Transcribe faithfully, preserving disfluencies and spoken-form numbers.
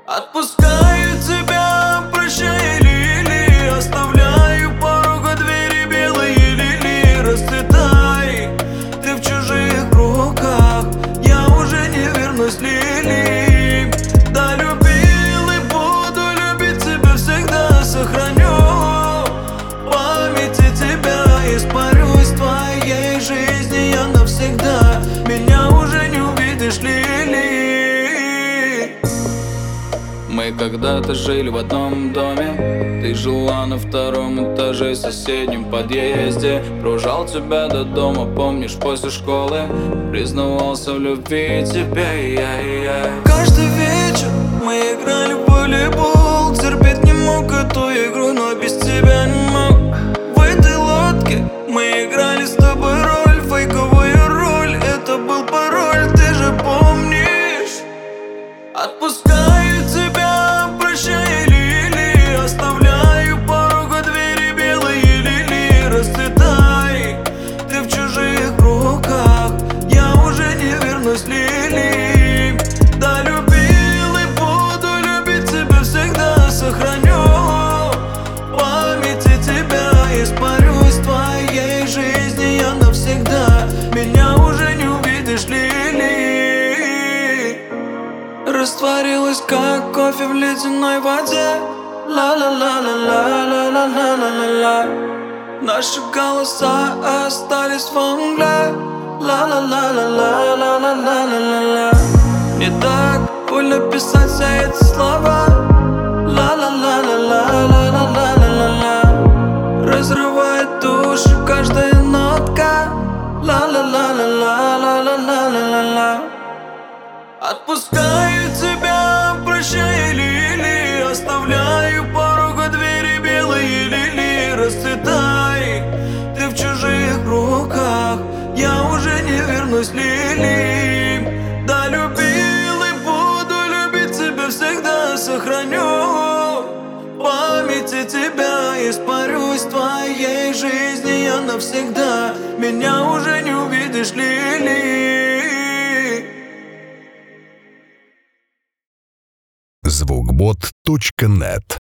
Отпускаю тебя, прощай, лили, оставляю порога двери белые лилии. Расцветай, ты в чужих руках, я уже не вернусь, лили. Да, любил и буду любить тебя всегда, сохраню в памяти тебя, испарюсь в твоей жизни я навсегда. Меня уже не увидишь, лили. Мы когда-то жили в одном доме, ты жила на втором этаже в соседнем подъезде. Провожал тебя до дома, помнишь, после школы признавался в любви тебе, я-я. Каждый вечер мы играли в волейбол. Терпеть не мог эту игру, но без тебя не мог. В этой лодке мы играли с тобой роль, фейковую роль, это был пароль, ты же помнишь. Отпускаю тебя, прощай, лили, оставляю порога двери белые лилии. Расцветай, ты в чужих руках, я уже не вернусь, лили. Да, любил и буду любить тебя всегда, сохраню в памяти тебя, испарюсь в твоей жизни я навсегда. Меня уже не увидишь, лили. Растворилась, как кофе в ледяной воде. Ла-ла-ла-ла-ла-ла-ла-ла-ла-ла. Наши голоса остались во мгле. Ла-ла-ла-ла-ла-ла-ла-ла-ла-ла. Мне так больно писать все эти слова. Ла-ла-ла-ла-ла-ла-ла-ла-ла-ла. Разрывает душу каждая нотка. Ла-ла-ла-ла-ла-ла-ла-ла-ла-ла. Отпускаю тебя, прощай, лили, оставляю порога двери белые лилии. Расцветай, ты в чужих руках, я уже не вернусь, лили. Да, любил и буду любить тебя всегда, сохраню в памяти тебя, испарюсь в твоей жизни я навсегда. Меня уже не увидишь, лили. звукбот точка нет